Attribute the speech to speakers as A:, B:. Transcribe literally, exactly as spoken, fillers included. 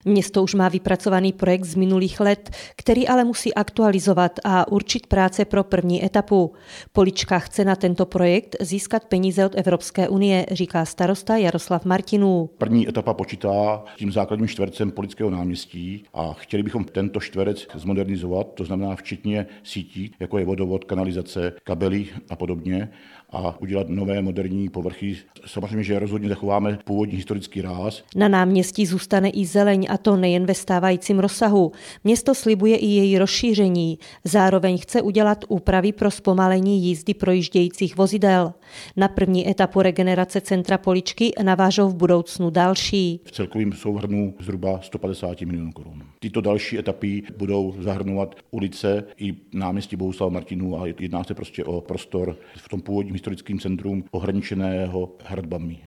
A: Město už má vypracovaný projekt z minulých let, který ale musí aktualizovat a určit práce pro první etapu. Polička chce na tento projekt získat peníze od Evropské unie, říká starosta Jaroslav Martinů.
B: První etapa počítá tím základním čtvercem Polického náměstí a chtěli bychom tento čtverec zmodernizovat, to znamená včetně sítí, jako je vodovod, kanalizace, kabely a podobně, a udělat nové moderní povrchy. Samozřejmě, že rozhodně zachováme původní historický ráz.
A: Na náměstí zůstane i zeleň, a to nejen ve stávajícím rozsahu. Město slibuje i její rozšíření. Zároveň chce udělat úpravy pro zpomalení jízdy projíždějících vozidel. Na první etapu regenerace centra Poličky navážou v budoucnu další.
B: V celkovém souhrnu zhruba sto padesát milionů korun. Tyto další etapy budou zahrnovat ulice i náměstí Bohuslava Martinů a jedná se prostě o prostor v tom původním historickém centrum ohraničeného hradbami.